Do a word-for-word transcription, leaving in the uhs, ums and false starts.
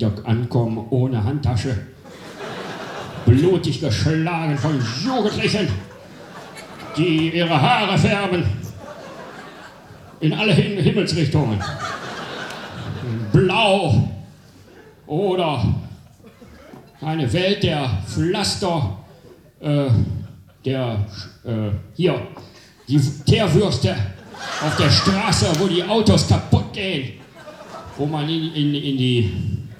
Dort ankommen ohne Handtasche, blutig geschlagen von Jugendlichen, die ihre Haare färben in alle Him- Himmelsrichtungen. Blau oder eine Welt der Pflaster, äh, der, äh, hier, die Teerwürste auf der Straße, wo die Autos kaputt gehen, wo man in, in, in die